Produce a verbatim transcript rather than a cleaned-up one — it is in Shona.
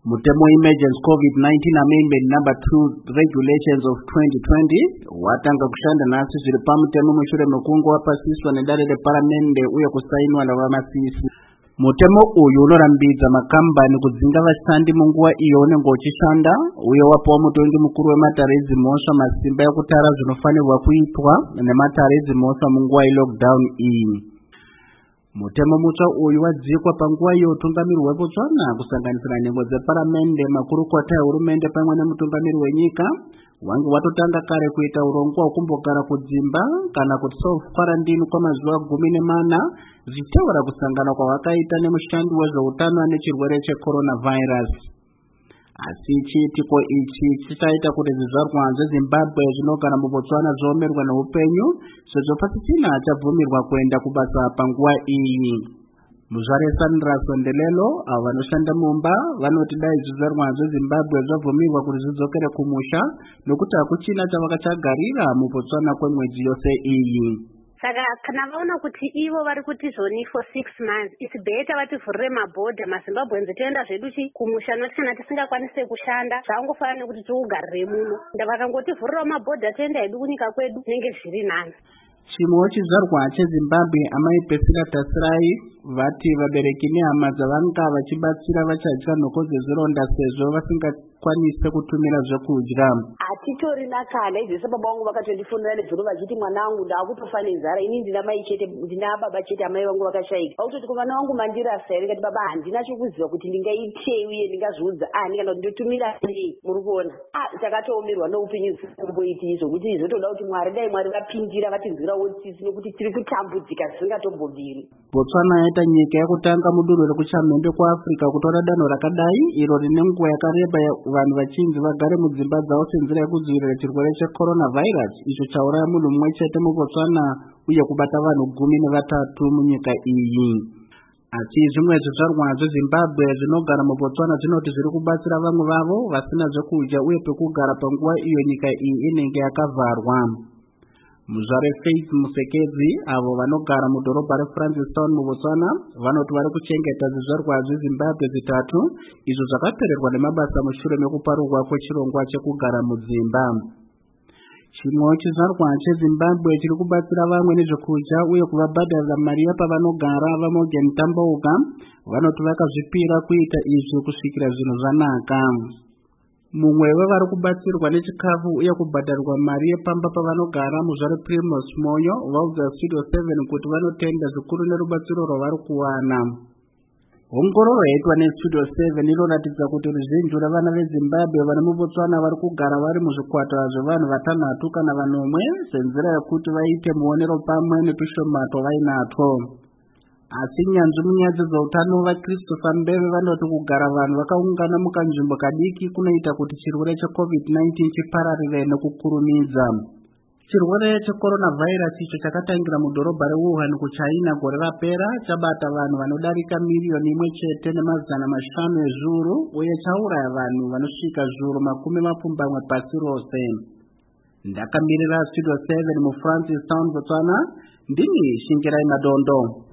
Mutemo Emergency COVID nineteen Amendment number two Regulations of twenty twenty watanga kushanda nasi zili pamutemo mushure mekungu wapasiswa nedale de paramende uya kusainwa na wamasisi. Mutemo uyu unorambiza makambani kudzinga vashandi munguwa iyone ngochishanda uyo wapo mutongi mukuru wematarezi mosha masimba yakutara zvinofanirwa kuitwa nematarezi mosha munguwa i-lockdown iyi. Mutemo mutsva uyu wadzikwa panguwa iyo utungamiri hweBotswana kusanganisira nhengo dzeparamende makurukota ehurumende pamwe nemutungamiri wenyika wange watotanga kare kuita urongwa hwekumbogara kudzimba kana kuti self quarantine kwamazuva gumi nemana zvichitaura kusangana kwavakaita nemushandi wezveutano ane chirwere checoronavirus. Asi chiitiko ichi chichaita kuti zvizvarwa zveZimbabwe zvinogara muBotswana zviomerwa neupenyu sezvo pasisina achabvumirwa kuenda kubasa panguva iyi. Muzvare Sandra Sondelelo avo vanoshanda mumba vanoti dai zvizvarwa zveZimbabwe zvabvumirwa kuti zvidzokere kumusha nokuti hakuchina chavakachagarira muBotswana kwemwedzi yose iyi. Saka kana vaona kuti ivo vari kuti zvoni for six months it's better vativhurire mabhodha maZimbabwenzi toenda zvedu kumusha noti kana tisingakwanise kushanda zvaangofanira nekuti tiugarire muno ndavakangotivhurirawo mabhodha toenda hedu kunyika kwedu nenge zviri nani. Chimwe chizvarwa cheZimbabwe amai Pesila Tasirai vati vabereki nehama dzavanga vachibatsira vachadya nhoko dzezvironda sezvo vasingakwanise kutumira zvekudya. Hatitorina kana izvese baba vangu vakatondifundira nezuro vachiti mwana wangu ndaakutofa nenzara ini ndina mai chete ndina baba chete amai vangu vakashaika. Vakutoti kumwana wangu mandirasa here ndikati baba handina chokuziva kuti ndingaitei uye ndingazviudza ani kana kuti ndotumira sei muri kuona. Ah takatoumirwa noupenyu kumboiti izvo kuti izotoda kuti Mwari dai Mwari vapindira vatinzwira wotisi nekuti tiri kutambudzika zvisingatombobviri. Botswana yaita nyika yekutanga mudunhu rekuchamhembe kuAfrica kutora danho rakadai iro rine nguva yakareba vanhu vachinzi vagare mudzimba dzavo senzira yekudzivirira chirwere checoronavirus icho chauraya munhu mumwe chete muBotswana uye kubata vanhu gumi nevatatu munyika iyi. Asi zvimwe zvizvarwa zveZimbabwe zvinogara muBotswana zvinoti zviri kubatsira vamwe vavo vasina zvekudya uye pekugara panguva iyo nyika iyi inenge yakavharwa. Muzvare Faith Musekedzi avo vanogara mudhorobha reFrancistown muBotswana vanoti vari kuchengeta zvizvarwa zveZimbabwe zvitatu izvo zvakapererwa nemabasa mushure mekuparurwa kwechirongwa chekugara mudzimba. Chimwe chizvarwa cheZimbabwe chiri kubatsira vamwe nezvekudya uye kuvabhadharira mari yapavanogara vaMorgan Tambouka vanoti vakazvipira kuita izvi kusvikira zvinhu zvanaka. Mumwe wevari kubatsirwa nechikafu uye kubhadharirwa mari yepamba pavanogara muzvare Primus Moyo vaudza Studio seven kuti vanotenda zvikuru nerubatsiro rwavari kuwana. Ongororo yaitwa neStudio seven inoratidza kuti ruzhinji rwevana veZimbabwe vari muBotswana vari kugara vari muzvikwata zvevanhu vatanhatu kana vanomwe senzira yekuti vaite muonero pamwe netushoma twavainatwo. Asi nyanzvi munyaya dzezveutano vaChristopher Mbeve vanoti kugara vanhu vakaungana mukanzvimbo kadiki kunoita kuti chirwere cheCovid nineteen chipararire nekukurumidza. Chirwere checoronavirus icho chakatangira mudhorobha reWuhan kuChina gore rapera chabata vanhu vanodarika miriyoni imwe chete nemazana mashanu ezviuru uye chauraya vanhu vanosvika zviuru makumi mapfumbamwe pasi rose. Ndakamirira Studio seven muFrancistown, Botswana, ndini Shingerai Madondo.